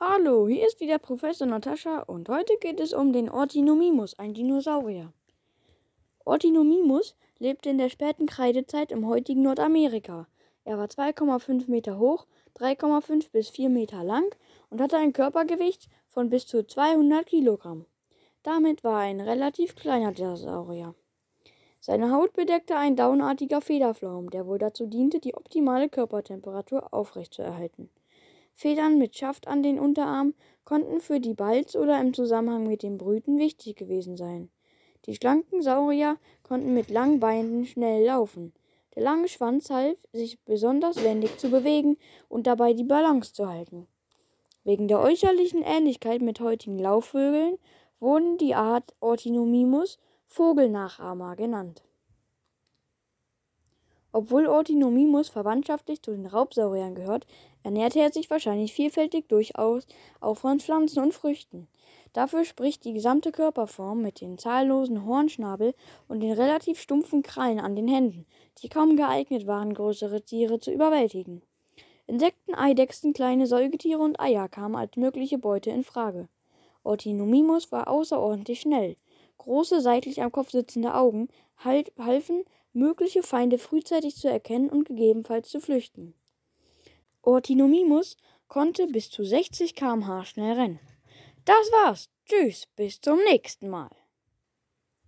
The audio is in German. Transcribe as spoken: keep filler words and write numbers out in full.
Hallo, hier ist wieder Professor Natascha und heute geht es um den Orthonomimus, ein Dinosaurier. Orthonomimus lebte in der späten Kreidezeit im heutigen Nordamerika. Er war zwei Komma fünf Meter hoch, drei Komma fünf bis vier Meter lang und hatte ein Körpergewicht von bis zu zweihundert Kilogramm. Damit war er ein relativ kleiner Dinosaurier. Seine Haut bedeckte ein daunenartiger Federflaum, der wohl dazu diente, die optimale Körpertemperatur aufrechtzuerhalten. Federn mit Schaft an den Unterarmen konnten für die Balz oder im Zusammenhang mit dem Brüten wichtig gewesen sein. Die schlanken Saurier konnten mit langen Beinen schnell laufen. Der lange Schwanz half, sich besonders wendig zu bewegen und dabei die Balance zu halten. Wegen der äußerlichen Ähnlichkeit mit heutigen Laufvögeln wurden die Art Orthonomimus Vogelnachahmer genannt. Obwohl Orthonomimus verwandtschaftlich zu den Raubsauriern gehört, ernährte er sich wahrscheinlich vielfältig durchaus auch von Pflanzen und Früchten. Dafür spricht die gesamte Körperform mit dem zahllosen Hornschnabel und den relativ stumpfen Krallen an den Händen, die kaum geeignet waren, größere Tiere zu überwältigen. Insekten, Eidechsen, kleine Säugetiere und Eier kamen als mögliche Beute in Frage. Orthonomimus war außerordentlich schnell. Große, seitlich am Kopf sitzende Augen halfen, mögliche Feinde frühzeitig zu erkennen und gegebenenfalls zu flüchten. Orthonomimus konnte bis zu sechzig Kilometer pro Stunde schnell rennen. Das war's. Tschüss, bis zum nächsten Mal.